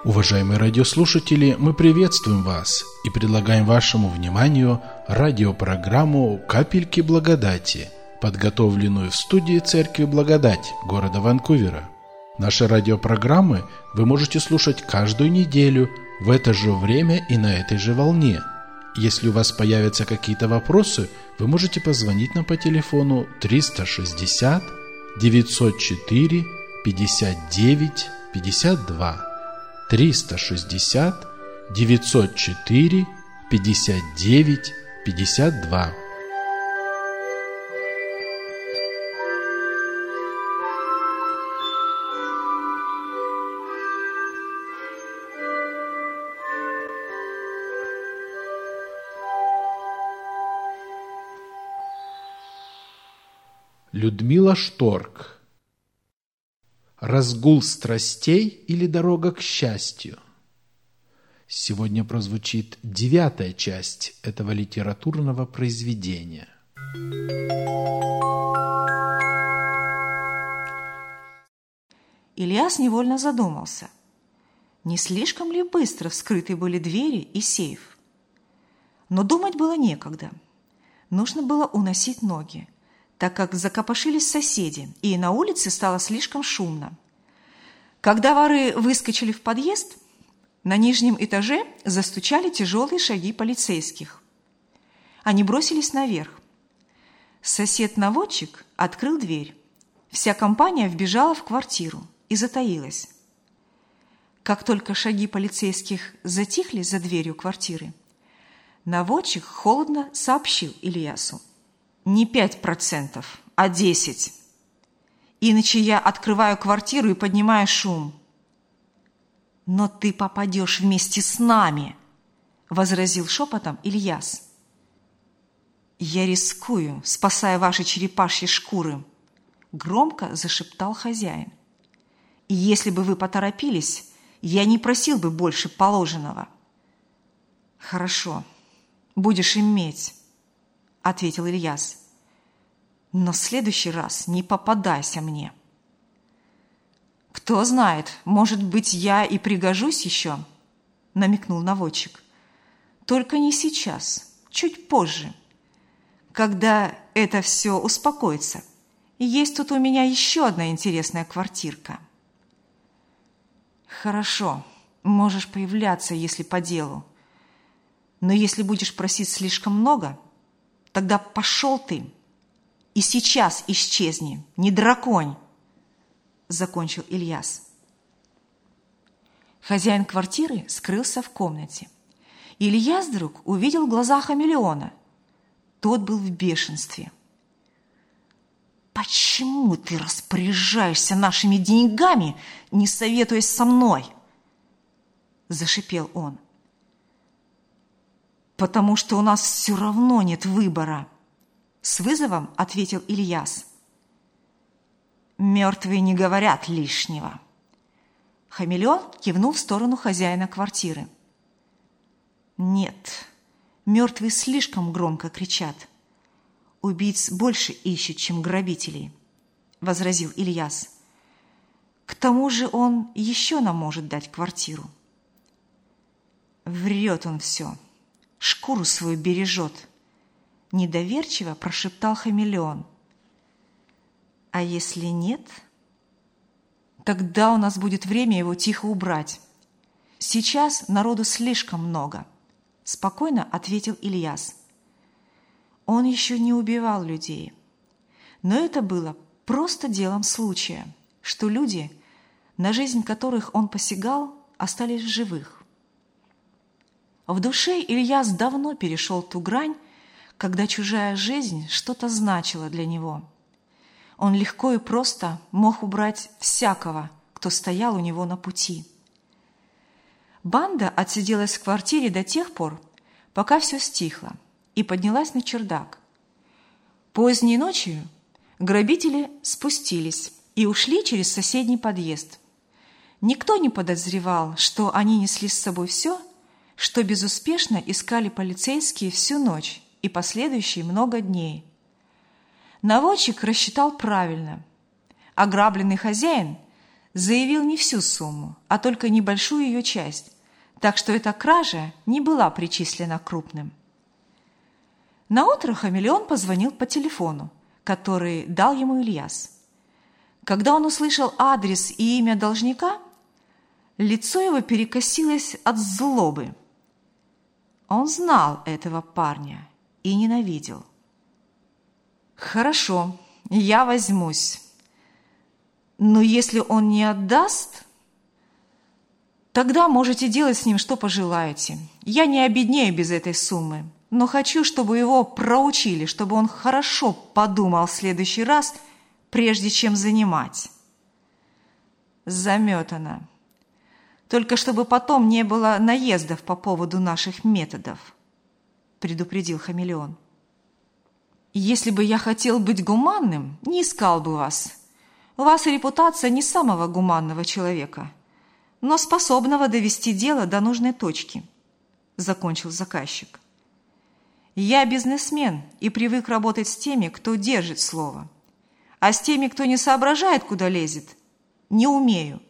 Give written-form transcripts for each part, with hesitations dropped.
Уважаемые радиослушатели, мы приветствуем вас и предлагаем вашему вниманию радиопрограмму «Капельки благодати», подготовленную в студии Церкви Благодать города Ванкувера. Наши радиопрограммы вы можете слушать каждую неделю в это же время и на этой же волне. Если у вас появятся какие-то вопросы, вы можете позвонить нам по телефону 360 904 59 52. 360 904 59 52. Людмила Шторк. Разгул страстей или дорога к счастью? Сегодня прозвучит 9-я часть этого литературного произведения. Ильяс невольно задумался, не слишком ли быстро вскрыты были двери и сейф. Но думать было некогда. Нужно было уносить ноги, так как закопошились соседи, и на улице стало слишком шумно. Когда воры выскочили в подъезд, на нижнем этаже застучали тяжелые шаги полицейских. Они бросились наверх. Сосед-наводчик открыл дверь. Вся компания вбежала в квартиру и затаилась. Как только шаги полицейских затихли за дверью квартиры, наводчик холодно сообщил Ильясу: «Не 5%, а 10%. Иначе я открываю квартиру и поднимаю шум». «Но ты попадешь вместе с нами», — возразил шепотом Ильяс. «Я рискую, спасая ваши черепашьи шкуры», — громко зашептал хозяин. «И если бы вы поторопились, я не просил бы больше положенного». «Хорошо, будешь иметь», — ответил Ильяс. «Но в следующий раз не попадайся мне». «Кто знает, может быть, я и пригожусь еще», — намекнул наводчик. «Только не сейчас, чуть позже, когда это все успокоится. И есть тут у меня еще одна интересная квартирка». «Хорошо, можешь появляться, если по делу. Но если будешь просить слишком много, тогда пошел ты и сейчас исчезни, не драконь», — закончил Ильяс. Хозяин квартиры скрылся в комнате. Ильяс вдруг увидел в глазах хамелеона. Тот был в бешенстве. «Почему ты распоряжаешься нашими деньгами, не советуясь со мной?» — зашипел он. «Потому что у нас все равно нет выбора», — с вызовом ответил Ильяс. «Мертвые не говорят лишнего». Хамелеон кивнул в сторону хозяина квартиры. «Нет, мертвые слишком громко кричат. Убийц больше ищут, чем грабителей», — возразил Ильяс. «К тому же он еще нам может дать квартиру». «Врет он все, шкуру свою бережет», — недоверчиво прошептал хамелеон. «А если нет, тогда у нас будет время его тихо убрать. Сейчас народу слишком много», — спокойно ответил Ильяс. Он еще не убивал людей, но это было просто делом случая, что люди, на жизнь которых он посягал, остались в живых. В душе Ильяс давно перешел ту грань, когда чужая жизнь что-то значила для него. Он легко и просто мог убрать всякого, кто стоял у него на пути. Банда отсиделась в квартире до тех пор, пока все стихло, и поднялась на чердак. Поздней ночью грабители спустились и ушли через соседний подъезд. Никто не подозревал, что они несли с собой все, что безуспешно искали полицейские всю ночь и последующие много дней. Наводчик рассчитал правильно. Ограбленный хозяин заявил не всю сумму, а только небольшую ее часть, так что эта кража не была причислена к крупным. Наутро хамелеон позвонил по телефону, который дал ему Ильяс. Когда он услышал адрес и имя должника, лицо его перекосилось от злобы. Он знал этого парня и ненавидел. «Хорошо, я возьмусь. Но если он не отдаст, тогда можете делать с ним, что пожелаете. Я не обеднею без этой суммы, но хочу, чтобы его проучили, чтобы он хорошо подумал в следующий раз, прежде чем занимать». Заметано. Только чтобы потом не было наездов по поводу наших методов, предупредил хамелеон. Если бы я хотел быть гуманным, не искал бы вас. У вас репутация не самого гуманного человека, но способного довести дело до нужной точки, закончил заказчик. Я бизнесмен и привык работать с теми, кто держит слово, а с теми, кто не соображает, куда лезет, не умею.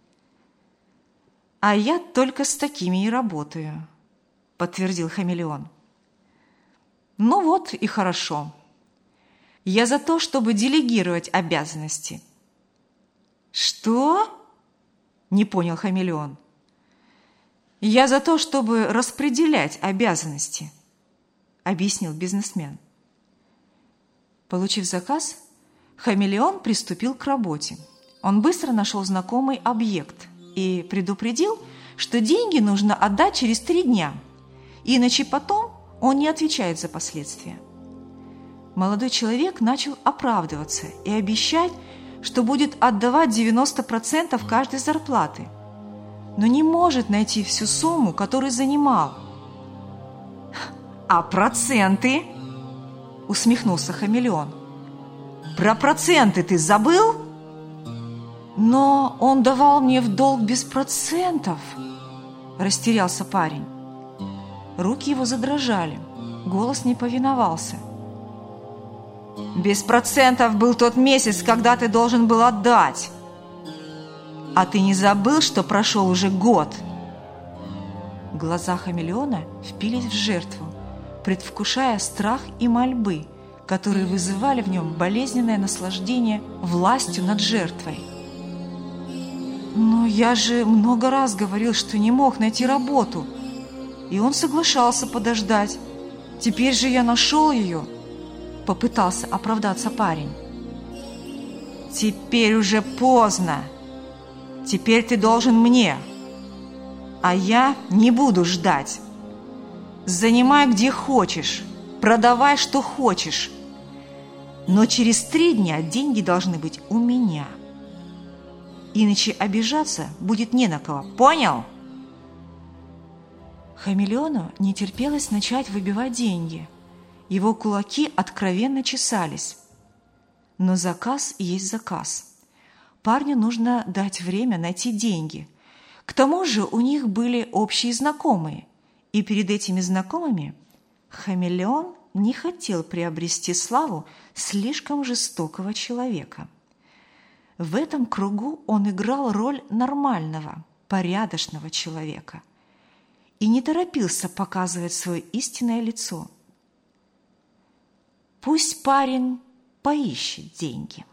«А я только с такими и работаю», – подтвердил хамелеон. «Ну вот и хорошо. Я за то, чтобы делегировать обязанности». «Что?» – не понял хамелеон. «Я за то, чтобы распределять обязанности», – объяснил бизнесмен. Получив заказ, хамелеон приступил к работе. Он быстро нашел знакомый объект и предупредил, что деньги нужно отдать через 3 дня, иначе потом он не отвечает за последствия. Молодой человек начал оправдываться и обещать, что будет отдавать 90% каждой зарплаты, но не может найти всю сумму, которую занимал. «А проценты?» – усмехнулся хамелеон. «Про проценты ты забыл?» «Но он давал мне в долг без процентов», – растерялся парень. Руки его задрожали, голос не повиновался. «Без процентов был тот месяц, когда ты должен был отдать. А ты не забыл, что прошел уже год?» Глаза хамелеона впились в жертву, предвкушая страх и мольбы, которые вызывали в нем болезненное наслаждение властью над жертвой. «Но я же много раз говорил, что не мог найти работу, и он соглашался подождать. Теперь же я нашел ее», – попытался оправдаться парень. «Теперь уже поздно. Теперь ты должен мне, а я не буду ждать. Занимай где хочешь, продавай что хочешь, но через 3 дня деньги должны быть у меня. Иначе обижаться будет не на кого. Понял?» Хамелеону не терпелось начать выбивать деньги. Его кулаки откровенно чесались. Но заказ есть заказ. Парню нужно дать время найти деньги. К тому же у них были общие знакомые. И перед этими знакомыми хамелеон не хотел приобрести славу слишком жестокого человека. В этом кругу он играл роль нормального, порядочного человека и не торопился показывать свое истинное лицо. Пусть парень поищет деньги.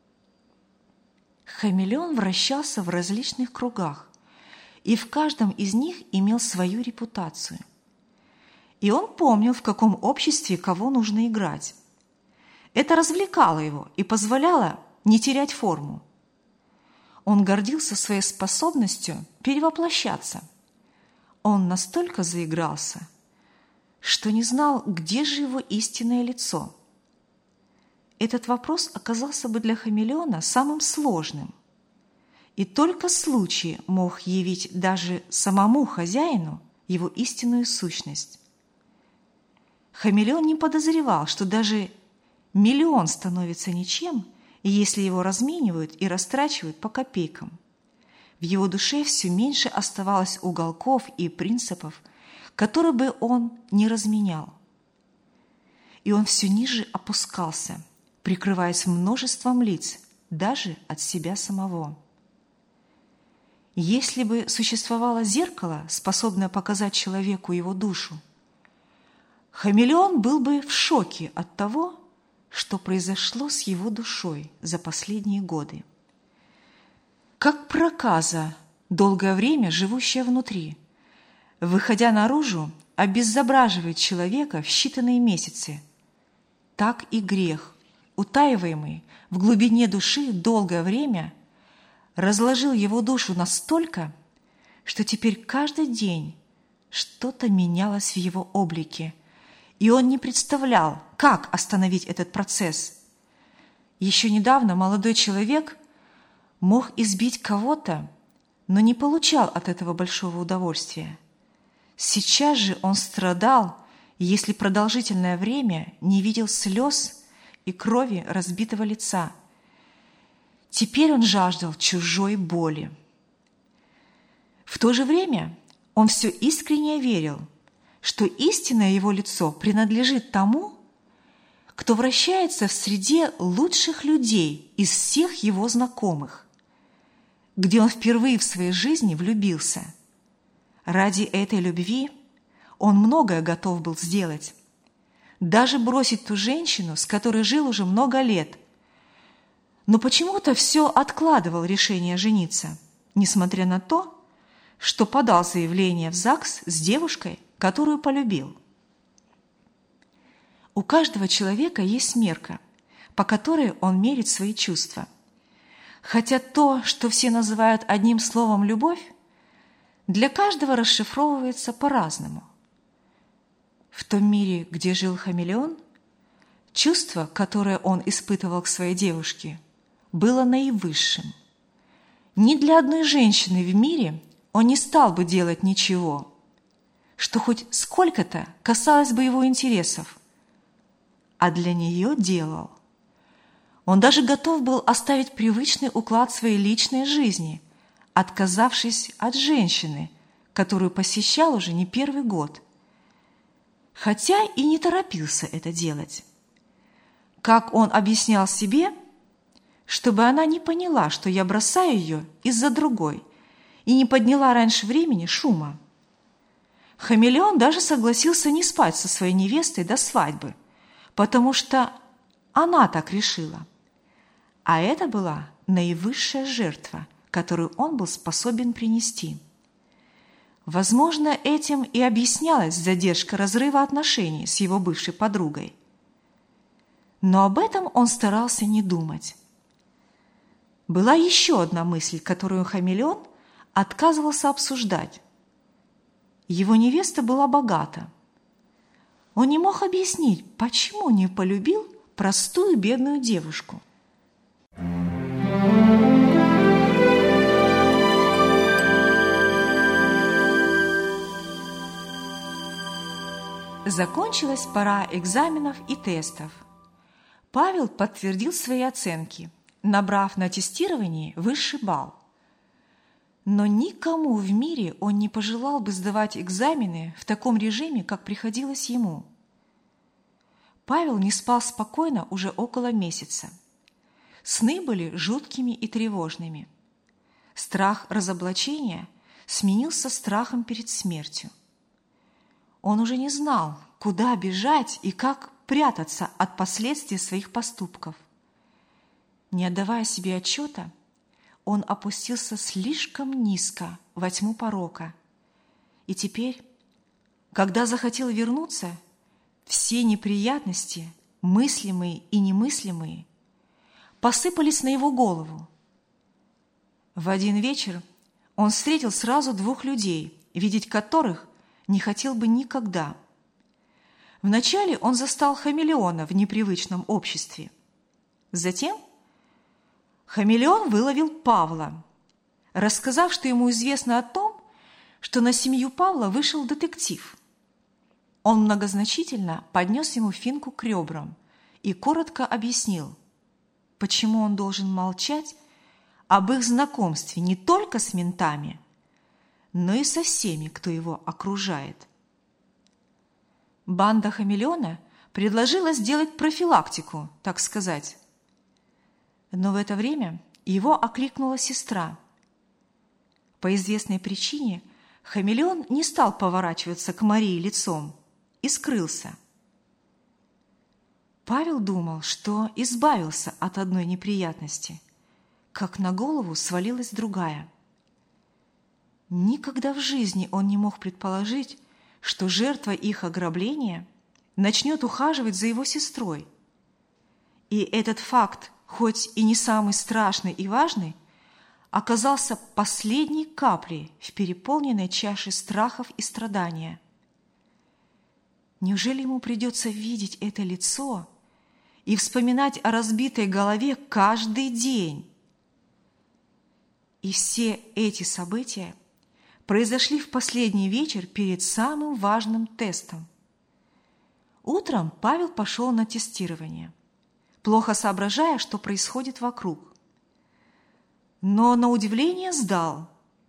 Хамелеон вращался в различных кругах, и в каждом из них имел свою репутацию. И он помнил, в каком обществе кого нужно играть. Это развлекало его и позволяло не терять форму. Он гордился своей способностью перевоплощаться. Он настолько заигрался, что не знал, где же его истинное лицо. Этот вопрос оказался бы для хамелеона самым сложным. И только случай мог явить даже самому хозяину его истинную сущность. Хамелеон не подозревал, что даже миллион становится ничем, если его разменивают и растрачивают по копейкам. В его душе все меньше оставалось уголков и принципов, которые бы он не разменял. И он все ниже опускался, прикрываясь множеством лиц, даже от себя самого. если бы существовало зеркало, способное показать человеку его душу, хамелеон был бы в шоке от того, что произошло с его душой за последние годы. Как проказа, долгое время живущая внутри, выходя наружу, обезображивает человека в считанные месяцы, так и грех, утаиваемый в глубине души долгое время, разложил его душу настолько, что теперь каждый день что-то менялось в его облике, и он не представлял, как остановить этот процесс. Еще недавно молодой человек мог избить кого-то, но не получал от этого большого удовольствия. Сейчас же он страдал, если продолжительное время не видел слез и крови разбитого лица. Теперь он жаждал чужой боли. В то же время он все искренне верил, что истинное его лицо принадлежит тому, кто вращается в среде лучших людей из всех его знакомых, где он впервые в своей жизни влюбился. Ради этой любви он многое готов был сделать, даже бросить ту женщину, с которой жил уже много лет, но почему-то все откладывал решение жениться, несмотря на то, что подал заявление в ЗАГС с девушкой, которую полюбил. У каждого человека есть мерка, по которой он мерит свои чувства. Хотя то, что все называют одним словом «любовь», для каждого расшифровывается по-разному. В том мире, где жил хамелеон, чувство, которое он испытывал к своей девушке, было наивысшим. Ни для одной женщины в мире он не стал бы делать ничего, что хоть сколько-то касалось бы его интересов, а для нее делал. Он даже готов был оставить привычный уклад своей личной жизни, отказавшись от женщины, которую посещал уже не первый год, хотя и не торопился это делать. Как он объяснял себе, чтобы она не поняла, что я бросаю ее из-за другой, и не подняла раньше времени шума. Хамелеон даже согласился не спать со своей невестой до свадьбы, потому что она так решила. А это была наивысшая жертва, которую он был способен принести. Возможно, этим и объяснялась задержка разрыва отношений с его бывшей подругой. Но об этом он старался не думать. Была еще одна мысль, которую хамелеон отказывался обсуждать. Его невеста была богата. Он не мог объяснить, почему не полюбил простую бедную девушку. Закончилась пора экзаменов и тестов. Павел подтвердил свои оценки, набрав на тестировании высший балл. Но никому в мире он не пожелал бы сдавать экзамены в таком режиме, как приходилось ему. Павел не спал спокойно уже около месяца. Сны были жуткими и тревожными. Страх разоблачения сменился страхом перед смертью. Он уже не знал, куда бежать и как прятаться от последствий своих поступков. Не отдавая себе отчета, он опустился слишком низко во тьму порока. И теперь, когда захотел вернуться, все неприятности, мыслимые и немыслимые, посыпались на его голову. В один вечер он встретил сразу двух людей, видеть которых не хотел бы никогда. Вначале он застал хамелеона в непривычном обществе. Затем хамелеон выловил Павла, рассказав, что ему известно о том, что на семью Павла вышел детектив. Он многозначительно поднес ему финку к ребрам и коротко объяснил, почему он должен молчать об их знакомстве не только с ментами, но и со всеми, кто его окружает. Банда хамелеона предложила сделать профилактику, так сказать. Но в это время его окликнула сестра. По известной причине хамелеон не стал поворачиваться к Марии лицом и скрылся. Павел думал, что избавился от одной неприятности, как на голову свалилась другая. Никогда в жизни он не мог предположить, что жертва их ограбления начнет ухаживать за его сестрой. И этот факт, хоть и не самый страшный и важный, оказался последней каплей в переполненной чаше страхов и страдания. Неужели ему придется видеть это лицо и вспоминать о разбитой голове каждый день? И все эти события произошли в последний вечер перед самым важным тестом. Утром Павел пошел на тестирование, плохо соображая, что происходит вокруг. Но на удивление сдал.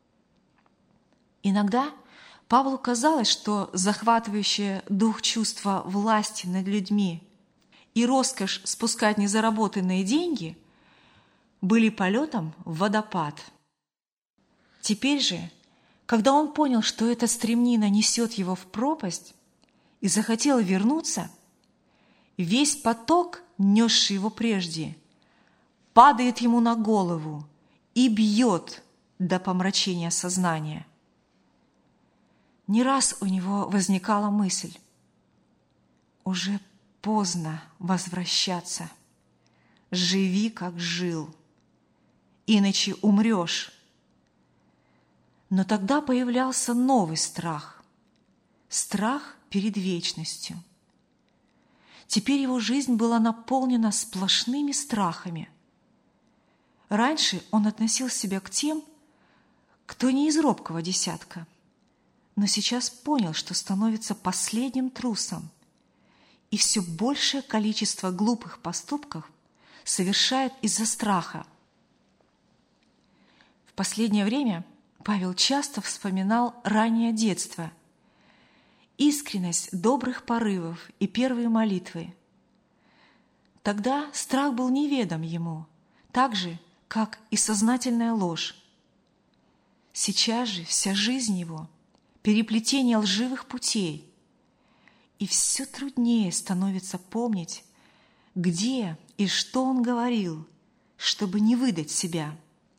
Иногда Павлу казалось, что захватывающее дух чувство власти над людьми и роскошь спускать незаработанные деньги были полетом в водопад. Теперь же, когда он понял, что эта стремнина несет его в пропасть, и захотел вернуться, весь поток, несший его прежде, падает ему на голову и бьет до помрачения сознания. Не раз у него возникала мысль: уже поздно возвращаться, живи, как жил, иначе умрешь. Но тогда появлялся новый страх – страх перед вечностью. Теперь его жизнь была наполнена сплошными страхами. Раньше он относил себя к тем, кто не из робкого десятка, но сейчас понял, что становится последним трусом, и все большее количество глупых поступков совершает из-за страха. В последнее время Павел часто вспоминал раннее детство, искренность добрых порывов и первые молитвы. Тогда страх был неведом ему, так же, как и сознательная ложь. Сейчас же вся жизнь его – переплетение лживых путей, и все труднее становится помнить, где и что он говорил, чтобы не выдать себя.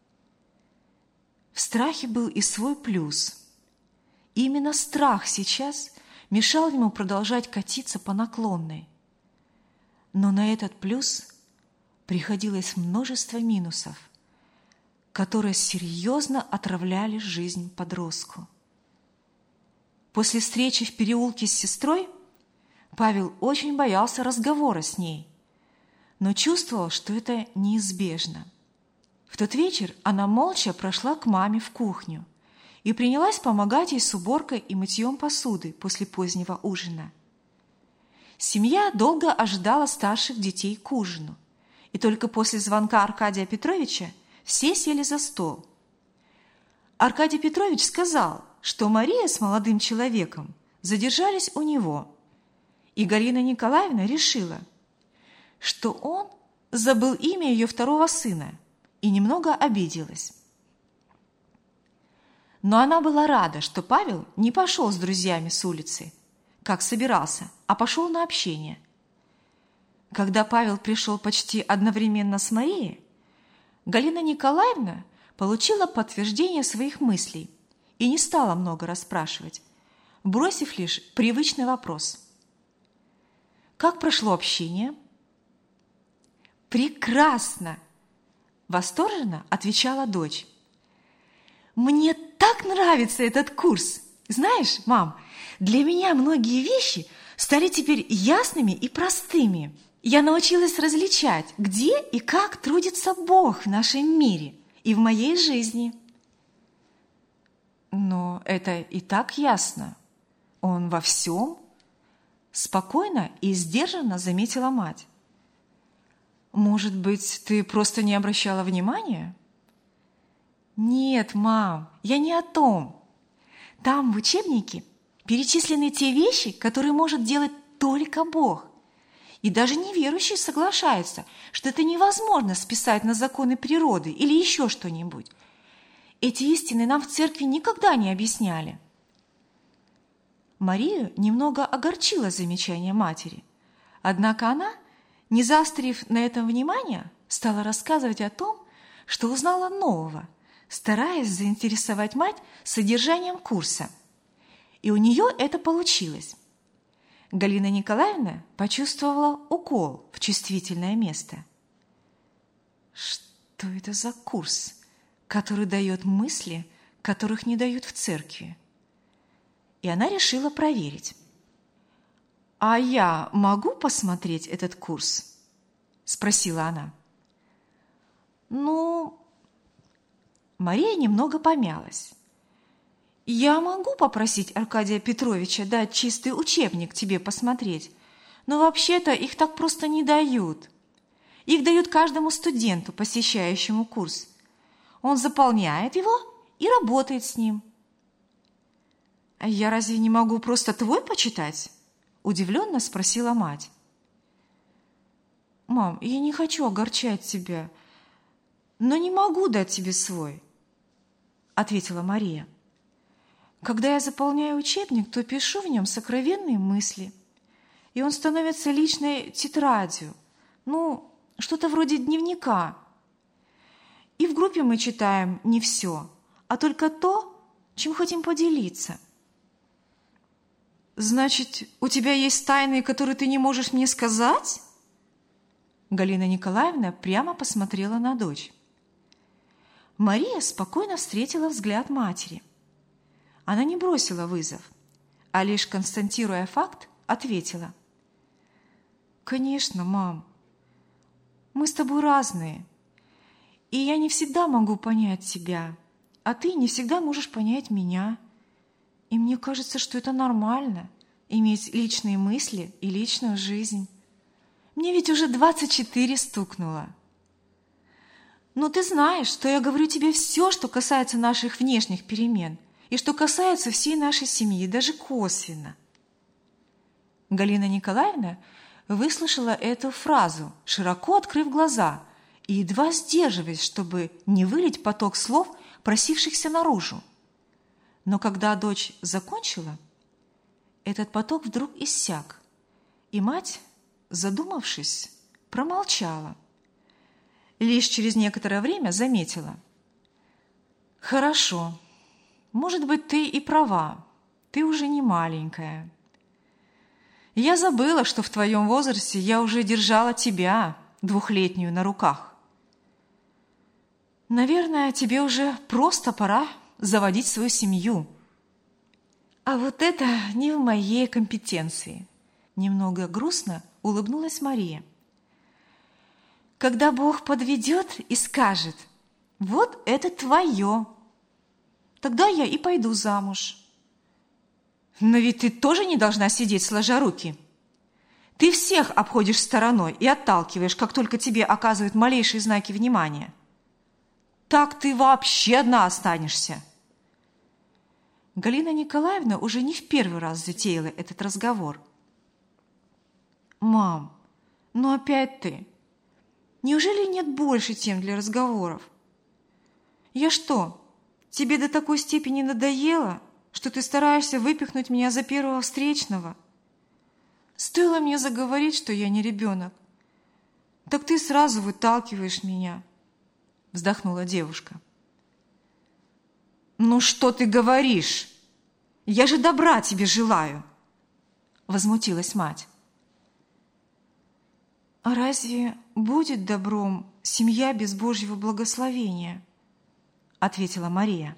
В страхе был и свой плюс. И именно страх сейчас мешал ему продолжать катиться по наклонной. Но на этот плюс приходилось множество минусов, которые серьезно отравляли жизнь подростку. После встречи в переулке с сестрой Павел очень боялся разговора с ней, но чувствовал, что это неизбежно. В тот вечер она молча прошла к маме в кухню и принялась помогать ей с уборкой и мытьем посуды после позднего ужина. Семья долго ожидала старших детей к ужину, и только после звонка Аркадия Петровича все сели за стол. Аркадий Петрович сказал, что Мария с молодым человеком задержались у него, и Галина Николаевна решила, что он забыл имя ее второго сына, и немного обиделась. Но она была рада, что Павел не пошел с друзьями с улицы, как собирался, а пошел на общение. Когда Павел пришел почти одновременно с Марией, Галина Николаевна получила подтверждение своих мыслей и не стала много расспрашивать, бросив лишь привычный вопрос: «Как прошло общение?» «Прекрасно!» – восторженно отвечала дочь. «Мне так нравится этот курс! Знаешь, мам, для меня многие вещи стали теперь ясными и простыми. Я научилась различать, где и как трудится Бог в нашем мире и в моей жизни». «Но это и так ясно. Он во всем?» – спокойно и сдержанно заметила мать. «Может быть, ты просто не обращала внимания?» «Нет, мам, я не о том. Там в учебнике перечислены те вещи, которые может делать только Бог. И даже неверующие соглашаются, что это невозможно списать на законы природы или еще что-нибудь. эти истины нам в церкви никогда не объясняли». Марию немного огорчило замечание матери, однако она, не заострив на этом внимание, стала рассказывать о том, что узнала нового, стараясь заинтересовать мать содержанием курса. И у нее это получилось. Галина Николаевна почувствовала укол в чувствительное место. Что это за курс, который дает мысли, которых не дают в церкви? И она решила проверить. «А я могу посмотреть этот курс?» – спросила она. Мария немного помялась. «Я могу попросить Аркадия Петровича дать чистый учебник тебе посмотреть, но вообще-то их так просто не дают. Их дают каждому студенту, посещающему курс. Он заполняет его и работает с ним». «А я разве не могу просто твой почитать?» – удивленно спросила мать. «Мам, я не хочу огорчать тебя, но не могу дать тебе свой», – ответила Мария. «Когда я заполняю учебник, то пишу в нем сокровенные мысли, и он становится личной тетрадью, что-то вроде дневника. И в группе мы читаем не все, а только то, чем хотим поделиться». «Значит, у тебя есть тайны, которые ты не можешь мне сказать?» Галина Николаевна прямо посмотрела на дочь. Мария спокойно встретила взгляд матери. Она не бросила вызов, а лишь констатируя факт, ответила. «Конечно, мам, мы с тобой разные, и я не всегда могу понять тебя, а ты не всегда можешь понять меня. И мне кажется, что это нормально – иметь личные мысли и личную жизнь. Мне ведь уже 24 стукнуло. Но ты знаешь, что я говорю тебе все, что касается наших внешних перемен, и что касается всей нашей семьи, даже косвенно». Галина Николаевна выслушала эту фразу, широко открыв глаза и едва сдерживаясь, чтобы не вылить поток слов, просившихся наружу. Но когда дочь закончила, этот поток вдруг иссяк, и мать, задумавшись, промолчала. Лишь через некоторое время заметила. «Хорошо, может быть, ты и права, ты уже не маленькая. Я забыла, что в твоем возрасте я уже держала тебя, 2-летнюю, на руках. Наверное, тебе уже просто пора заводить свою семью». «А вот это не в моей компетенции», – немного грустно улыбнулась Мария. «Когда Бог подведет и скажет: вот это твое, тогда я и пойду замуж». «Но ведь ты тоже не должна сидеть сложа руки. Ты всех обходишь стороной и отталкиваешь, как только тебе оказывают малейшие знаки внимания. Так ты вообще одна останешься». Галина Николаевна уже не в первый раз затеяла этот разговор. «Мам, опять ты. Неужели нет больше тем для разговоров? Я что, тебе до такой степени надоело, что ты стараешься выпихнуть меня за первого встречного? Стоило мне заговорить, что я не ребенок, так ты сразу выталкиваешь меня», – вздохнула девушка. «Ну что ты говоришь? Я же добра тебе желаю!» – возмутилась мать. «А разве будет добром семья без Божьего благословения?» – ответила Мария.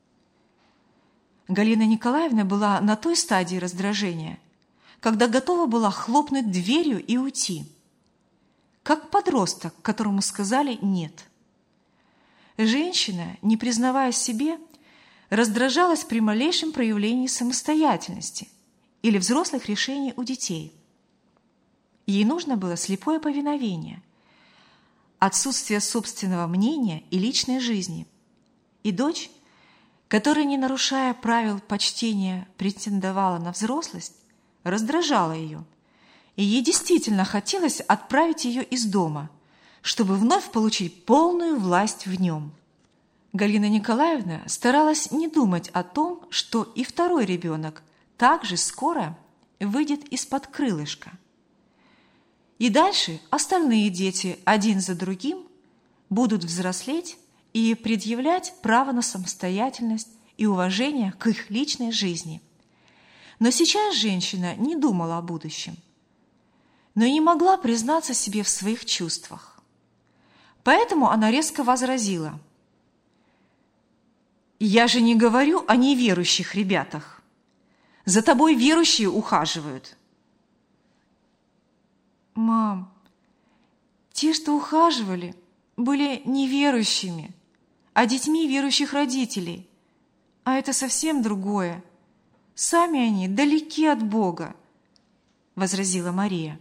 Галина Николаевна была на той стадии раздражения, когда готова была хлопнуть дверью и уйти, как подросток, которому сказали «нет». Женщина, не признавая себе, раздражалась при малейшем проявлении самостоятельности или взрослых решений у детей. Ей нужно было слепое повиновение, отсутствие собственного мнения и личной жизни. И дочь, которая, не нарушая правил почтения, претендовала на взрослость, раздражала ее, и ей действительно хотелось отправить ее из дома, чтобы вновь получить полную власть в нем. Галина Николаевна старалась не думать о том, что и второй ребенок также скоро выйдет из-под крылышка. И дальше остальные дети один за другим будут взрослеть и предъявлять право на самостоятельность и уважение к их личной жизни. Но сейчас женщина не думала о будущем, но и не могла признаться себе в своих чувствах. Поэтому она резко возразила: «Я же не говорю о неверующих ребятах. За тобой верующие ухаживают». «Мам, те, что ухаживали, были неверующими, а детьми верующих родителей. А это совсем другое. Сами они далеки от Бога», — возразила Мария.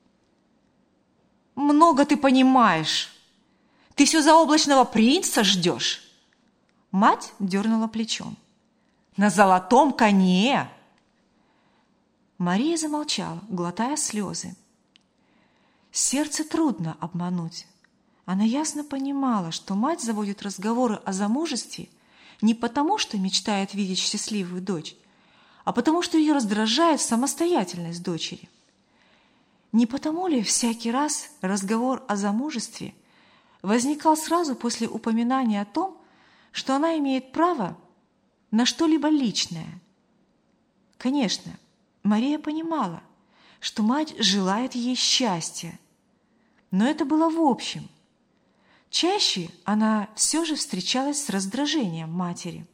«Много ты понимаешь. Ты все заоблачного принца ждешь?» Мать дернула плечом. «На золотом коне!» Мария замолчала, глотая слезы. Сердце трудно обмануть. Она ясно понимала, что мать заводит разговоры о замужестве не потому, что мечтает видеть счастливую дочь, а потому, что ее раздражает самостоятельность дочери. Не потому ли всякий раз разговор о замужестве возникал сразу после упоминания о том, что она имеет право на что-либо личное? Конечно, Мария понимала, что мать желает ей счастья, но это было в общем. Чаще она все же встречалась с раздражением матери.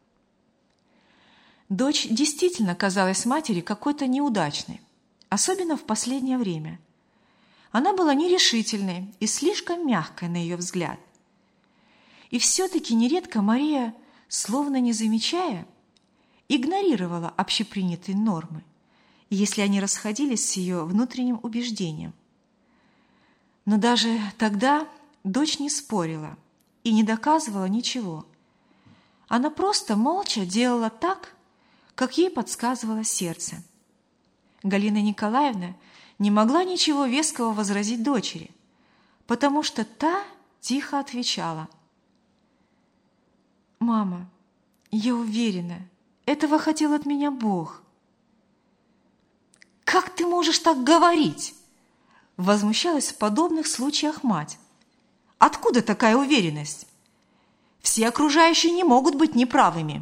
Дочь действительно казалась матери какой-то неудачной, особенно в последнее время. Она была нерешительной и слишком мягкой на ее взгляд. И все-таки нередко Мария, словно не замечая, игнорировала общепринятые нормы, если они расходились с ее внутренним убеждением. Но даже тогда дочь не спорила и не доказывала ничего. Она просто молча делала так, как ей подсказывало сердце. Галина Николаевна не могла ничего веского возразить дочери, потому что та тихо отвечала: «Мама, я уверена, этого хотел от меня Бог». «Как ты можешь так говорить?» — возмущалась в подобных случаях мать. «Откуда такая уверенность? Все окружающие не могут быть неправыми».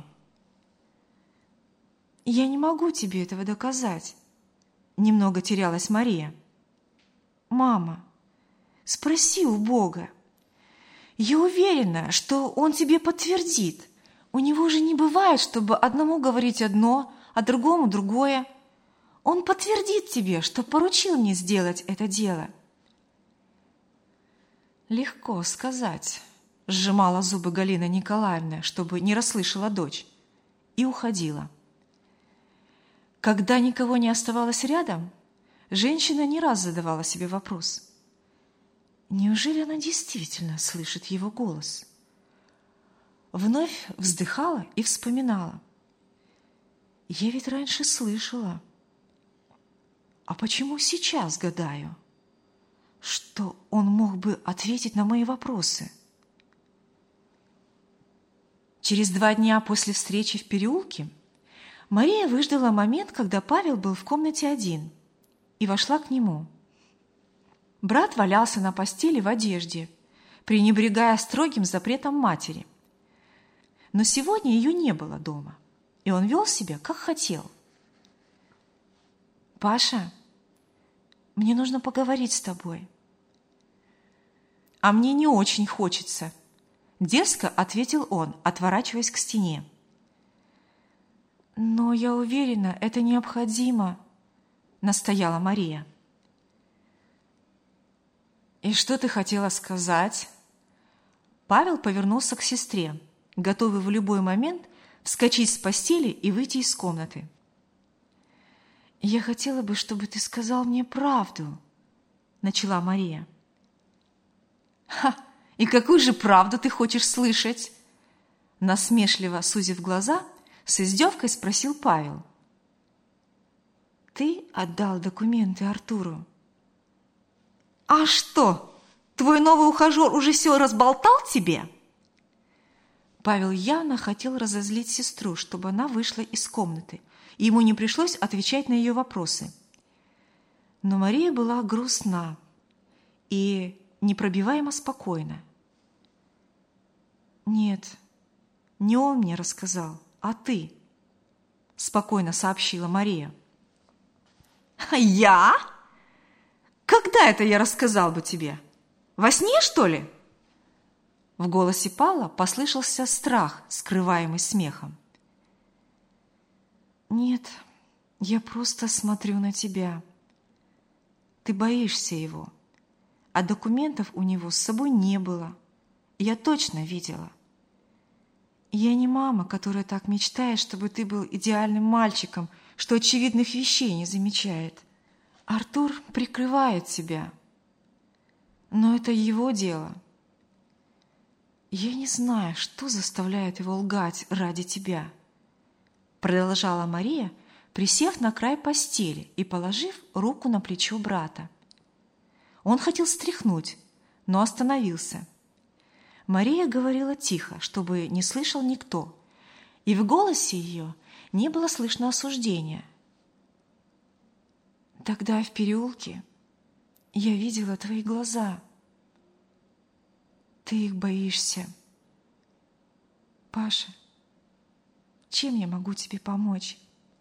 «Я не могу тебе этого доказать», — немного терялась Мария. «Мама, спроси у Бога. Я уверена, что Он тебе подтвердит. У Него же не бывает, чтобы одному говорить одно, а другому другое. Он подтвердит тебе, что поручил мне сделать это дело». «Легко сказать», — сжимала зубы Галина Николаевна, чтобы не расслышала дочь, и уходила. Когда никого не оставалось рядом, женщина не раз задавала себе вопрос: неужели она действительно слышит его голос? Вновь вздыхала и вспоминала: я ведь раньше слышала. А почему сейчас гадаю, что он мог бы ответить на мои вопросы? Через 2 дня после встречи в переулке Мария выждала момент, когда Павел был в комнате один, и вошла к нему. Брат валялся на постели в одежде, пренебрегая строгим запретом матери. Но сегодня ее не было дома, и он вел себя, как хотел. «Паша, мне нужно поговорить с тобой». «А мне не очень хочется», — дерзко ответил он, отворачиваясь к стене. «Но я уверена, это необходимо», — настояла Мария. «И что ты хотела сказать?» Павел повернулся к сестре, готовый в любой момент вскочить с постели и выйти из комнаты. «Я хотела бы, чтобы ты сказал мне правду», — начала Мария. «Ха! И какую же правду ты хочешь слышать?» Насмешливо сузив глаза, с издевкой спросил Павел. «Ты отдал документы Артуру». «А что, твой новый ухажер уже все разболтал тебе?» Павел явно хотел разозлить сестру, чтобы она вышла из комнаты, и ему не пришлось отвечать на ее вопросы. Но Мария была грустна и непробиваемо спокойна. «Нет, не он мне рассказал, а ты», – спокойно сообщила Мария. «Я? Когда это я рассказал бы тебе? Во сне, что ли?» В голосе Павла послышался страх, скрываемый смехом. «Нет, я просто смотрю на тебя. Ты боишься его, а документов у него с собой не было. Я точно видела. Я не мама, которая так мечтает, чтобы ты был идеальным мальчиком, что очевидных вещей не замечает. Артур прикрывает тебя, но это его дело. Я не знаю, что заставляет его лгать ради тебя», продолжала Мария, присев на край постели и положив руку на плечо брата. Он хотел стряхнуть, но остановился. Мария говорила тихо, чтобы не слышал никто, и в голосе ее не было слышно осуждения. «Тогда в переулке я видела твои глаза. Ты их боишься. Паша, чем я могу тебе помочь?»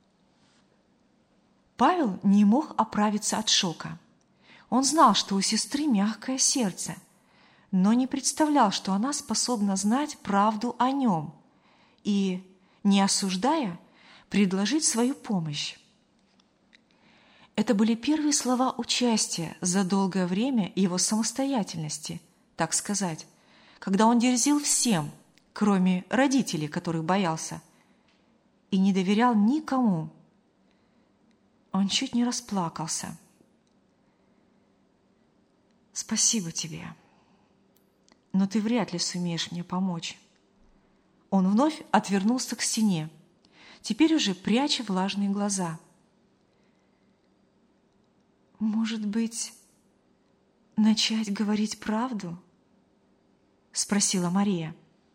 Павел не мог оправиться от шока. Он знал, что у сестры мягкое сердце, но не представлял, что она способна знать правду о нем и, не осуждая, предложить свою помощь. Это были первые слова участия за долгое время его самостоятельности, так сказать, когда он дерзил всем, кроме родителей, которых боялся, и не доверял никому. Он чуть не расплакался. «Спасибо тебе, но ты вряд ли сумеешь мне помочь». Он вновь отвернулся к стене, теперь уже пряча влажные глаза. «Может быть, начать говорить правду?» – спросила Мария.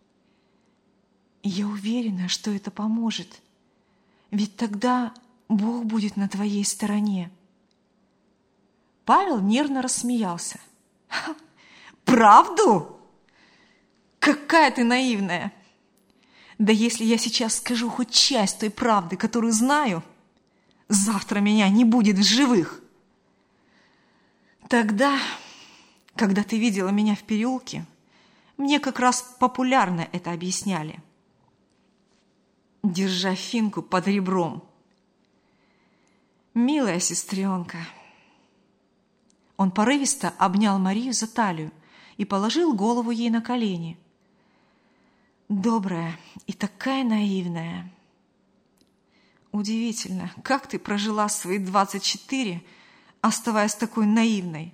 «Я уверена, что это поможет, ведь тогда Бог будет на твоей стороне». Павел нервно рассмеялся. «Правду? Какая ты наивная! Да если я сейчас скажу хоть часть той правды, которую знаю, завтра меня не будет в живых. Тогда, когда ты видела меня в переулке, мне как раз популярно это объясняли, держа финку под ребром. Милая сестренка». Он порывисто обнял Марию за талию и положил голову ей на колени. «Добрая и такая наивная. Удивительно, как ты прожила свои 24, оставаясь такой наивной».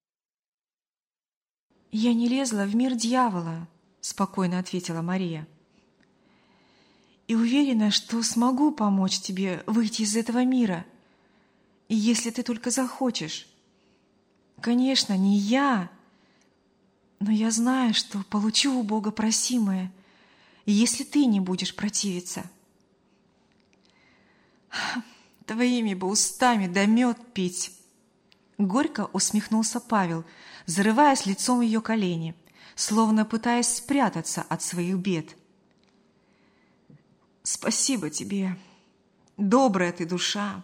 «Я не лезла в мир дьявола», – спокойно ответила Мария. «И уверена, что смогу помочь тебе выйти из этого мира, если ты только захочешь. Конечно, не я, но я знаю, что получу у Бога просимое, если ты не будешь противиться». «Твоими бы устами да мед пить!» Горько усмехнулся Павел, зарываясь лицом в ее колени, словно пытаясь спрятаться от своих бед. «Спасибо тебе, добрая ты душа.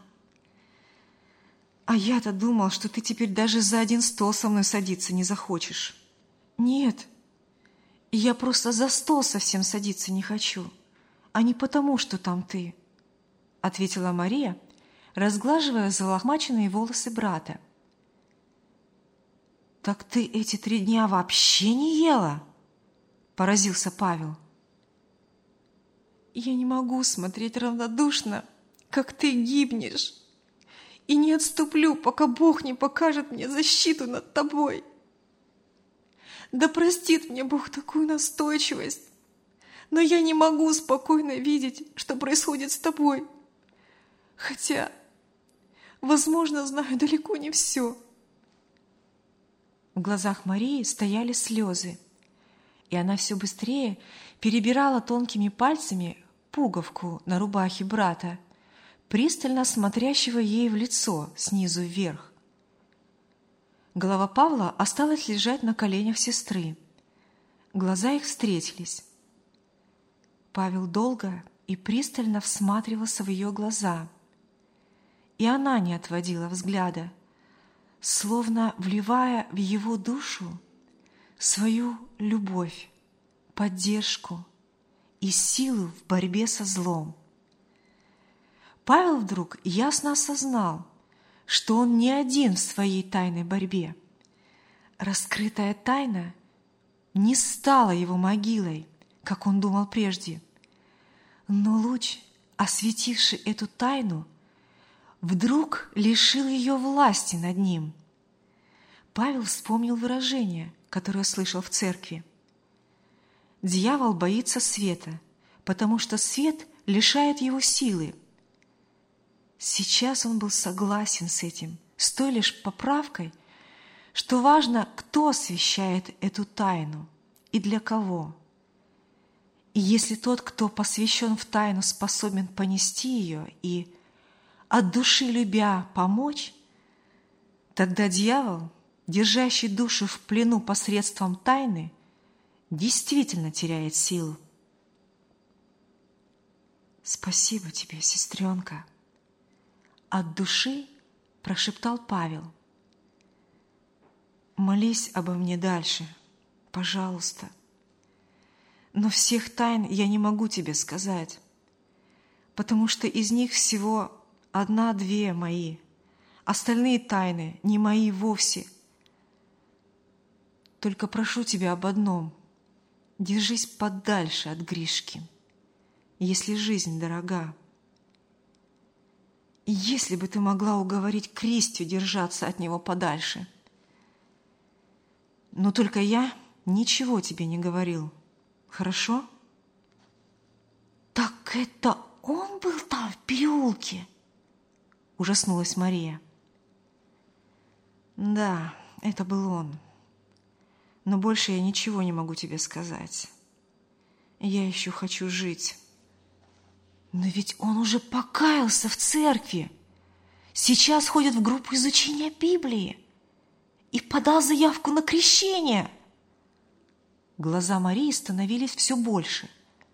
А я-то думал, что ты теперь даже за один стол со мной садиться не захочешь». «Нет, я просто за стол совсем садиться не хочу, а не потому, что там ты», — ответила Мария, разглаживая залохмаченные волосы брата. «Так ты эти 3 дня вообще не ела?» – поразился Павел. «Я не могу смотреть равнодушно, как ты гибнешь, и не отступлю, пока Бог не покажет мне защиту над тобой. Да простит мне Бог такую настойчивость, но я не могу спокойно видеть, что происходит с тобой, хотя, возможно, знаю далеко не все». В глазах Марии стояли слезы, и она все быстрее перебирала тонкими пальцами пуговку на рубахе брата, пристально смотрящего ей в лицо снизу вверх. Голова Павла осталась лежать на коленях сестры. Глаза их встретились. Павел долго и пристально всматривался в ее глаза, и она не отводила взгляда, словно вливая в его душу свою любовь, поддержку и силу в борьбе со злом. Павел вдруг ясно осознал, что он не один в своей тайной борьбе. Раскрытая тайна не стала его могилой, как он думал прежде, но луч, осветивший эту тайну, вдруг лишил ее власти над ним. Павел вспомнил выражение, которое слышал в церкви. Дьявол боится света, потому что свет лишает его силы. Сейчас он был согласен с этим, с той лишь поправкой, что важно, кто освещает эту тайну и для кого. И если тот, кто посвящен в тайну, способен понести ее и, от души любя, помочь, тогда дьявол, держащий душу в плену посредством тайны, действительно теряет силу. «Спасибо тебе, сестренка!» От души прошептал Павел. «Молись обо мне дальше, пожалуйста. Но всех тайн я не могу тебе сказать, потому что из них всего 1-2 мои. Остальные тайны не мои вовсе. Только прошу тебя об одном. Держись подальше от Гришки, если жизнь дорога. И если бы ты могла уговорить Кристю держаться от него подальше. Но только я ничего тебе не говорил. Хорошо?» «Так это он был там в переулке?» Ужаснулась Мария. «Да, это был он. Но больше я ничего не могу тебе сказать. Я еще хочу жить». «Но ведь он уже покаялся в церкви. Сейчас ходит в группу изучения Библии и подал заявку на крещение». Глаза Марии становились все больше.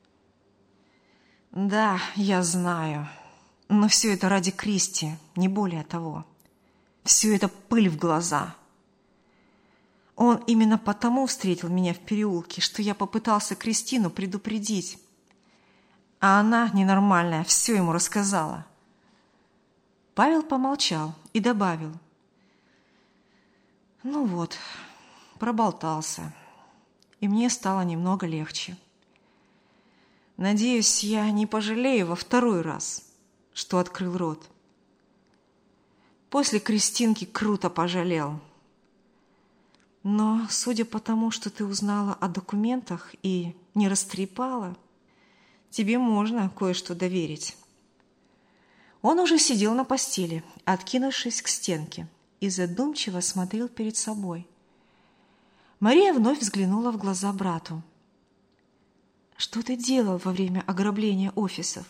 «Да, я знаю, но все это ради Кристи, не более того. Все это пыль в глаза. Он именно потому встретил меня в переулке, что я попытался Кристину предупредить. А она, ненормальная, все ему рассказала». Павел помолчал и добавил: «Ну вот, проболтался, и мне стало немного легче. Надеюсь, я не пожалею во 2-й раз, что открыл рот. После Кристинки круто пожалел. Но, судя по тому, что ты узнала о документах и не растрепала, тебе можно кое-что доверить». Он уже сидел на постели, откинувшись к стенке, и задумчиво смотрел перед собой. Мария вновь взглянула в глаза брату. «Что ты делал во время ограбления офисов?»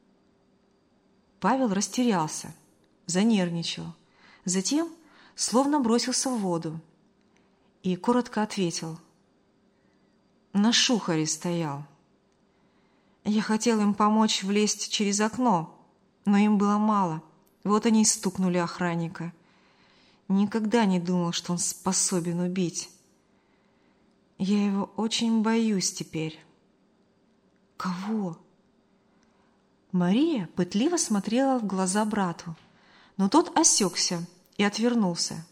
Павел растерялся, занервничал, затем словно бросился в воду и коротко ответил: «На шухаре стоял. Я хотел им помочь влезть через окно, но им было мало. Вот они и стукнули охранника. Никогда не думал, что он способен убить. Я его очень боюсь теперь». «Кого?» Мария пытливо смотрела в глаза брату, но тот осекся и отвернулся.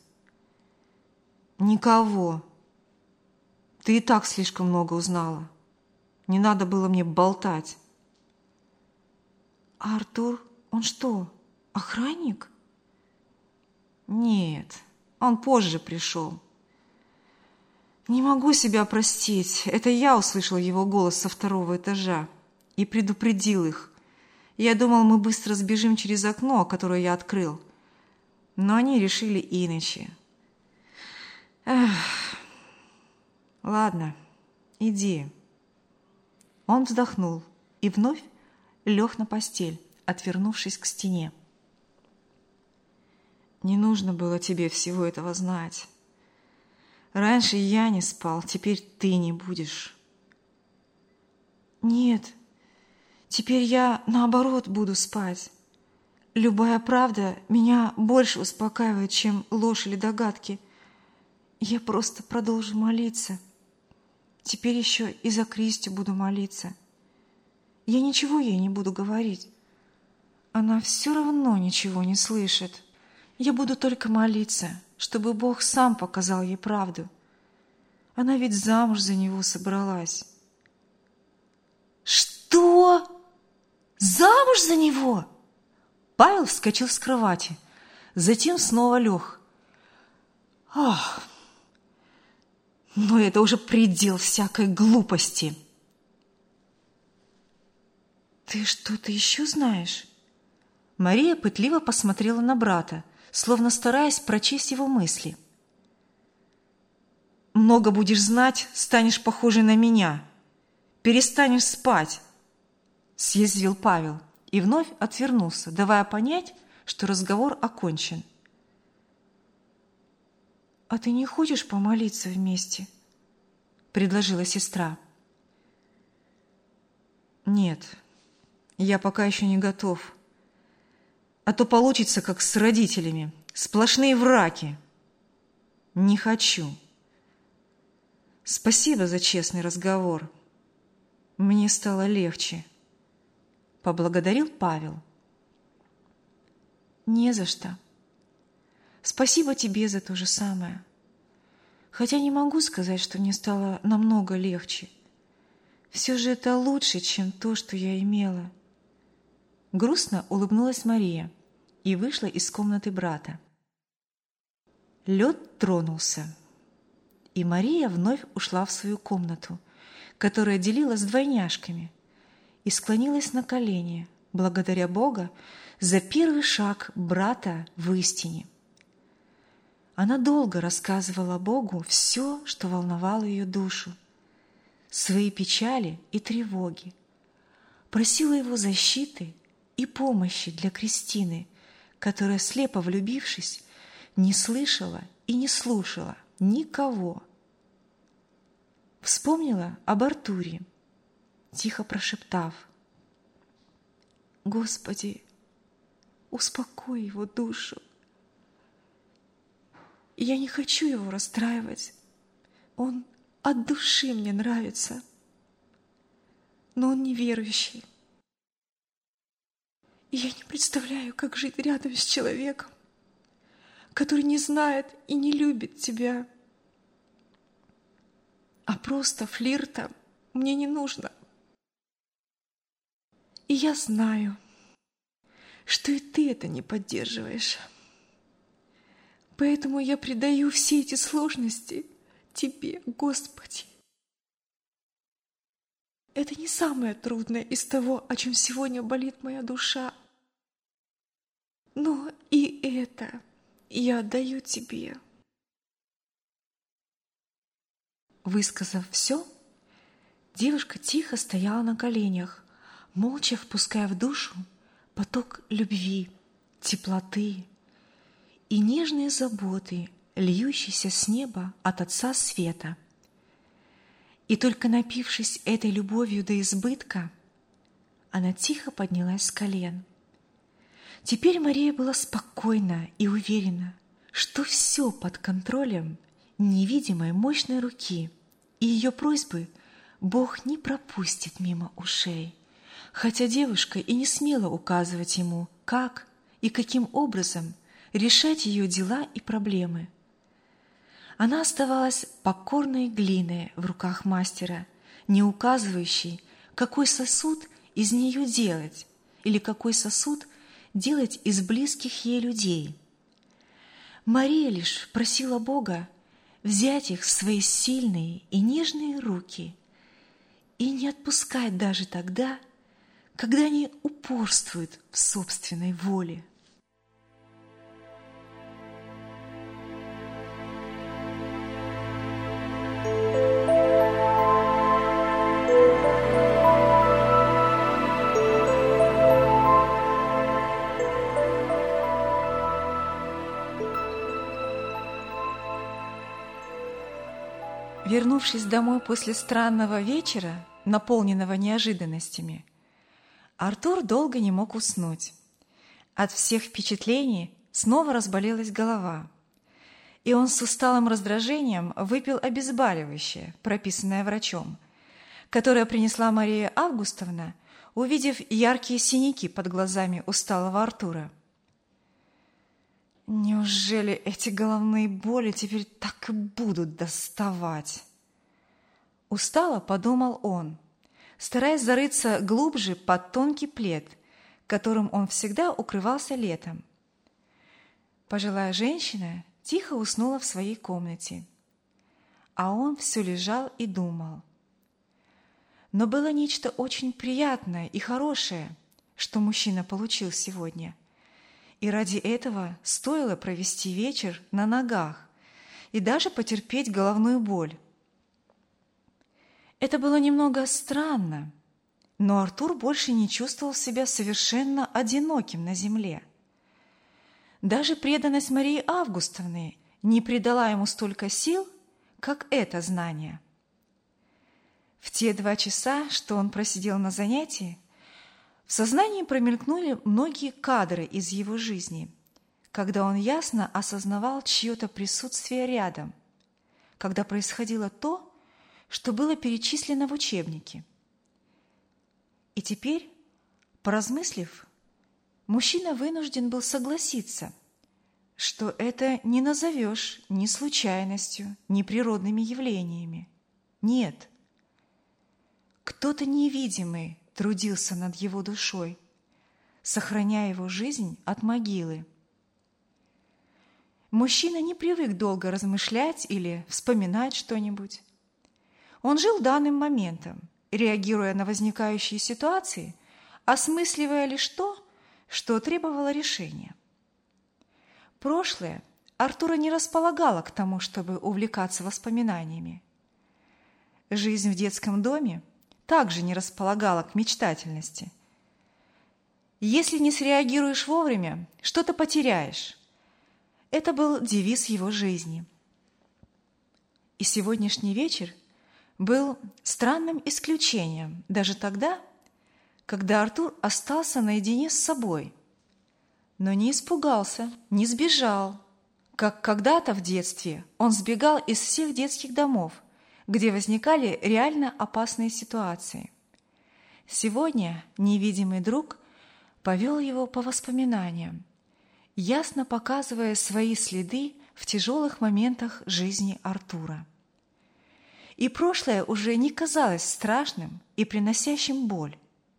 «Никого. Ты и так слишком много узнала. Не надо было мне болтать». «А Артур, он что, охранник?» «Нет, он позже пришел. Не могу себя простить. Это я услышал его голос со 2-го этажа и предупредил их. Я думал, мы быстро сбежим через окно, которое я открыл. Но они решили иначе. Эх. Ладно, иди. Он вздохнул и вновь лег на постель, отвернувшись к стене. «Не нужно было тебе всего этого знать. Раньше я не спал, теперь ты не будешь». «Нет, теперь я, наоборот, буду спать. Любая правда меня больше успокаивает, чем ложь или догадки. Я просто продолжу молиться. Теперь еще и за Кристю буду молиться. Я ничего ей не буду говорить. Она все равно ничего не слышит. Я буду только молиться, чтобы Бог сам показал ей правду. Она ведь замуж за него собралась». «Что? Замуж за него?» Павел вскочил с кровати, затем снова лег. «Ах, но это уже предел всякой глупости!» «Ты что-то еще знаешь?» Мария пытливо посмотрела на брата, словно стараясь прочесть его мысли. «Много будешь знать, станешь похожей на меня. Перестанешь спать», — съязвил Павел и вновь отвернулся, давая понять, что разговор окончен. «А ты не хочешь помолиться вместе?» — предложила сестра. «Нет, я пока еще не готов. А то получится, как с родителями, сплошные враки. Не хочу. Спасибо за честный разговор. Мне стало легче», — поблагодарил Павел. «Не за что. Спасибо тебе за то же самое. Хотя не могу сказать, что мне стало намного легче. Все же это лучше, чем то, что я имела». Грустно улыбнулась Мария и вышла из комнаты брата. Лед тронулся, и Мария вновь ушла в свою комнату, которая делила с двойняшками, и склонилась на колени, благодаря Бога за первый шаг брата в истине. Она долго рассказывала Богу все, что волновало ее душу, свои печали и тревоги, просила Его защиты и помощи для Кристины, которая, слепо влюбившись, не слышала и не слушала никого. Вспомнила об Артуре, тихо прошептав: «Господи, успокой его душу. Я не хочу его расстраивать. Он от души мне нравится, но он неверующий. И я не представляю, как жить рядом с человеком, который не знает и не любит тебя. А просто флирта мне не нужно. И я знаю, что и ты это не поддерживаешь. Поэтому я предаю все эти сложности Тебе, Господи. Это не самое трудное из того, о чем сегодня болит моя душа. Но и это я отдаю Тебе». Высказав все, девушка тихо стояла на коленях, молча впуская в душу поток любви, теплоты и нежные заботы, льющиеся с неба от Отца Света. И только напившись этой любовью до избытка, она тихо поднялась с колен. Теперь Мария была спокойна и уверена, что все под контролем невидимой мощной руки, и ее просьбы Бог не пропустит мимо ушей, хотя девушка и не смела указывать ему, как и каким образом решать ее дела и проблемы. Она оставалась покорной глиной в руках мастера, не указывающей, какой сосуд из нее делать или какой сосуд делать из близких ей людей. Мария лишь просила Бога взять их в свои сильные и нежные руки и не отпускать даже тогда, когда они упорствуют в собственной воле. Вернувшись домой после странного вечера, наполненного неожиданностями, Артур долго не мог уснуть. От всех впечатлений снова разболелась голова, и он с усталым раздражением выпил обезболивающее, прописанное врачом, которое принесла Мария Августовна, увидев яркие синяки под глазами усталого Артура. «Неужели эти головные боли теперь так и будут доставать?» Устало подумал он, стараясь зарыться глубже под тонкий плед, которым он всегда укрывался летом. Пожилая женщина тихо уснула в своей комнате, а он все лежал и думал. Но было нечто очень приятное и хорошее, что мужчина получил сегодня, и ради этого стоило провести вечер на ногах и даже потерпеть головную боль. Это было немного странно, но Артур больше не чувствовал себя совершенно одиноким на земле. Даже преданность Марии Августовны не придала ему столько сил, как это знание. В те 2 часа, что он просидел на занятии, в сознании промелькнули многие кадры из его жизни, когда он ясно осознавал чье-то присутствие рядом, когда происходило то, что было перечислено в учебнике. И теперь, поразмыслив, мужчина вынужден был согласиться, что это не назовешь ни случайностью, ни природными явлениями. Нет. Кто-то невидимый трудился над его душой, сохраняя его жизнь от могилы. Мужчина не привык долго размышлять или вспоминать что-нибудь. Он жил данным моментом, реагируя на возникающие ситуации, осмысливая лишь то, что требовало решения. Прошлое Артура не располагало к тому, чтобы увлекаться воспоминаниями. Жизнь в детском доме также не располагала к мечтательности. Если не среагируешь вовремя, что-то потеряешь. Это был девиз его жизни. И сегодняшний вечер был странным исключением даже тогда, когда Артур остался наедине с собой, но не испугался, не сбежал, как когда-то в детстве он сбегал из всех детских домов, где возникали реально опасные ситуации. Сегодня невидимый друг повел его по воспоминаниям, ясно показывая свои следы в тяжелых моментах жизни Артура. И прошлое уже не казалось страшным и приносящим боль.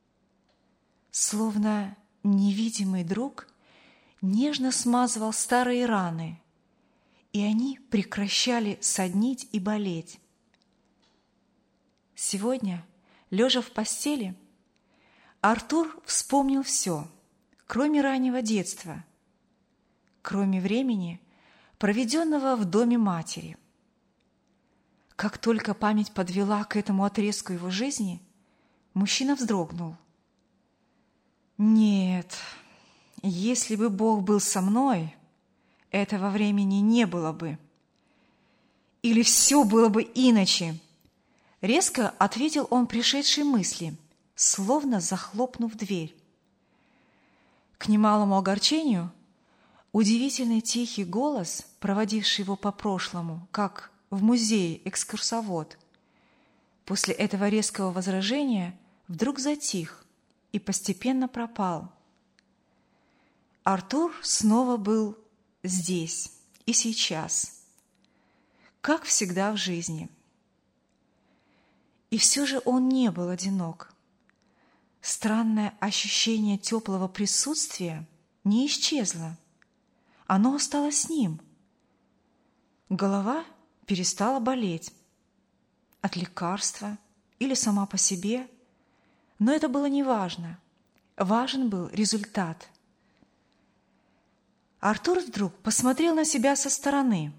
Словно невидимый друг нежно смазывал старые раны, и они прекращали соднить и болеть. Сегодня, лежа в постели, Артур вспомнил все, кроме раннего детства, кроме времени, проведенного в доме матери. Как только память подвела к этому отрезку его жизни, мужчина вздрогнул. Нет, если бы Бог был со мной, этого времени не было бы. Или все было бы иначе. Резко ответил он пришедшей мысли, словно захлопнув дверь. К немалому огорчению, удивительный тихий голос, проводивший его по прошлому, как в музее экскурсовод, после этого резкого возражения вдруг затих и постепенно пропал. Артур снова был здесь и сейчас, как всегда в жизни. И все же он не был одинок. Странное ощущение теплого присутствия не исчезло. Оно осталось с ним. Голова перестала болеть. От лекарства или сама по себе. Но это было неважно. Важен был результат. Артур вдруг посмотрел на себя со стороны.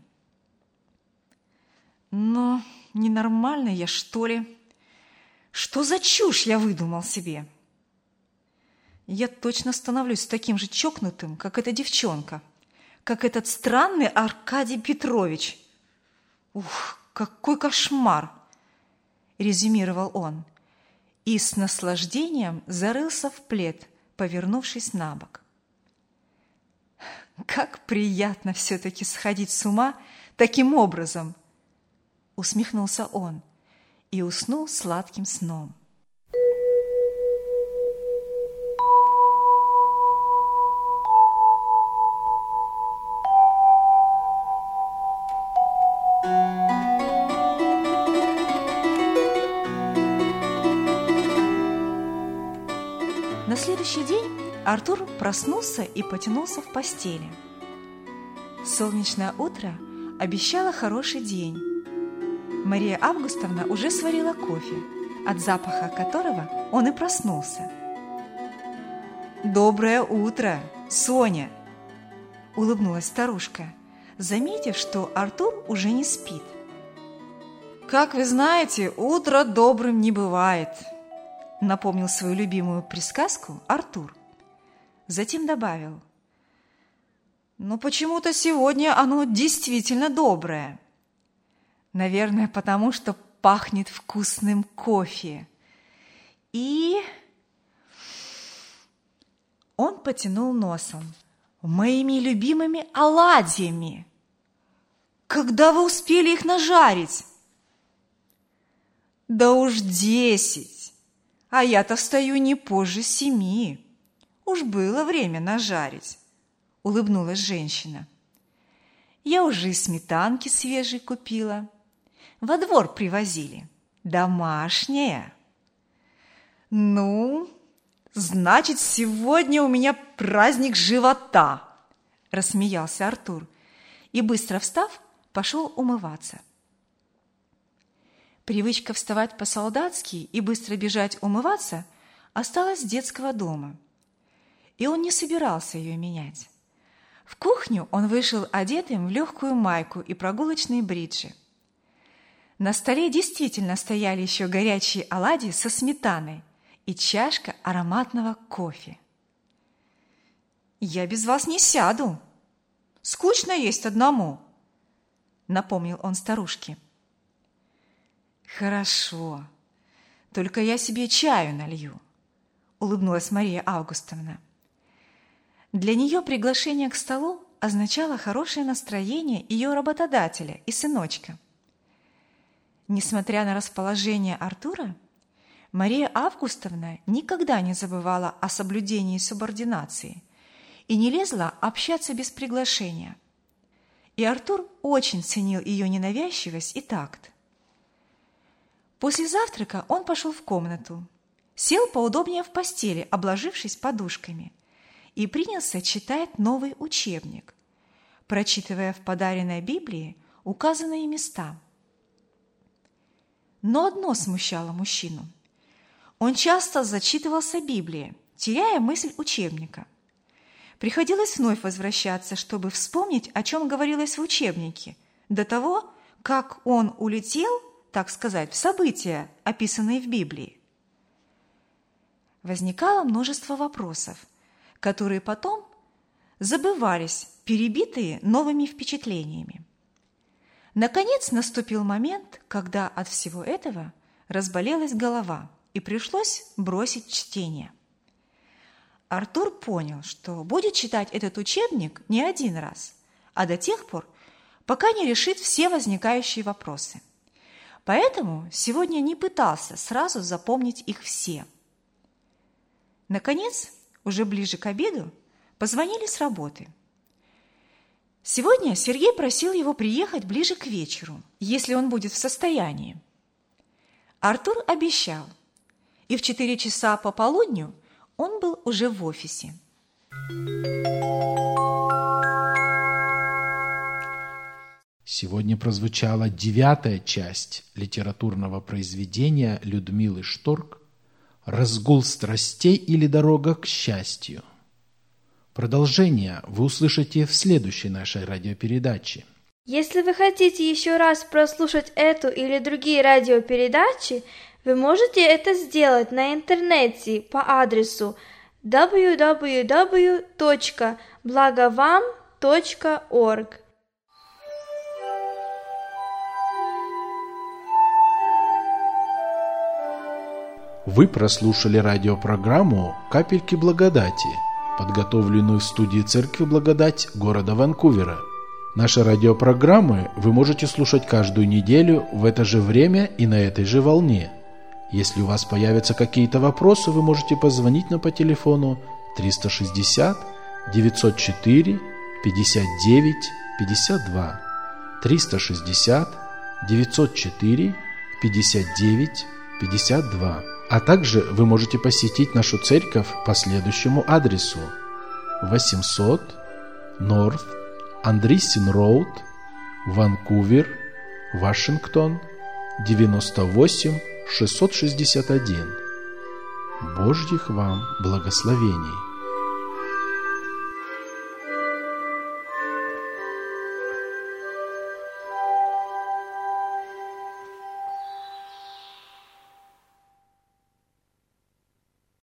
«Ну, ненормальный я, что ли? Что за чушь я выдумал себе? Я точно становлюсь таким же чокнутым, как эта девчонка, как этот странный Аркадий Петрович. Ух, какой кошмар!» – резюмировал он и с наслаждением зарылся в плед, повернувшись на бок. «Как приятно все-таки сходить с ума таким образом!» – усмехнулся он и уснул сладким сном. На следующий день Артур проснулся и потянулся в постели. Солнечное утро обещало хороший день. Мария Августовна уже сварила кофе, от запаха которого он и проснулся. «Доброе утро, Соня!» – улыбнулась старушка, заметив, что Артур уже не спит. «Как вы знаете, утро добрым не бывает», – напомнил свою любимую присказку Артур. Затем добавил: «Но почему-то сегодня оно действительно доброе. Наверное, потому что пахнет вкусным кофе. И...» Он потянул носом. «Моими любимыми оладьями! Когда вы успели их нажарить?» «Да уж 10, а я-то встаю не позже 7. Уж было время нажарить», — улыбнулась женщина. «Я уже и сметанки свежей купила. Во двор привозили. Домашняя». «Ну, значит, сегодня у меня праздник живота», — рассмеялся Артур и, быстро встав, пошел умываться. Привычка вставать по-солдатски и быстро бежать умываться осталась с детского дома, и он не собирался ее менять. В кухню он вышел одетым в легкую майку и прогулочные бриджи. На столе действительно стояли еще горячие оладьи со сметаной и чашка ароматного кофе. «Я без вас не сяду. Скучно есть одному», — напомнил он старушке. «Хорошо, только я себе чаю налью», — улыбнулась Мария Августовна. Для нее приглашение к столу означало хорошее настроение ее работодателя и сыночка. Несмотря на расположение Артура, Мария Августовна никогда не забывала о соблюдении субординации и не лезла общаться без приглашения. И Артур очень ценил ее ненавязчивость и такт. После завтрака он пошел в комнату, сел поудобнее в постели, обложившись подушками, и принялся читать новый учебник, прочитывая в подаренной Библии указанные места. Но одно смущало мужчину. Он часто зачитывался Библией, теряя мысль учебника. Приходилось вновь возвращаться, чтобы вспомнить, о чем говорилось в учебнике, до того, как он улетел, так сказать, в события, описанные в Библии. Возникало множество вопросов, которые потом забывались, перебитые новыми впечатлениями. Наконец наступил момент, когда от всего этого разболелась голова, и пришлось бросить чтение. Артур понял, что будет читать этот учебник не один раз, а до тех пор, пока не решит все возникающие вопросы. Поэтому сегодня не пытался сразу запомнить их все. Наконец, уже ближе к обеду, позвонили с работы. Сегодня Сергей просил его приехать ближе к вечеру, если он будет в состоянии. Артур обещал, и в 4 часа пополудню он был уже в офисе. Сегодня прозвучала 9-я часть литературного произведения Людмилы Шторк «Разгул страстей или дорога к счастью». Продолжение вы услышите в следующей нашей радиопередаче. Если вы хотите еще раз прослушать эту или другие радиопередачи, вы можете это сделать на интернете по адресу www.blagovam.org. Вы прослушали радиопрограмму «Капельки благодати», подготовленную в студии Церкви Благодать города Ванкувера. Наши радиопрограммы вы можете слушать каждую неделю в это же время и на этой же волне. Если у вас появятся какие-то вопросы, вы можете позвонить нам по телефону 360 904 59 52 360 904 59 52. А также вы можете посетить нашу церковь по следующему адресу: 800 North Andreessen Road, Ванкувер, Вашингтон, 98661. Божьих вам благословений!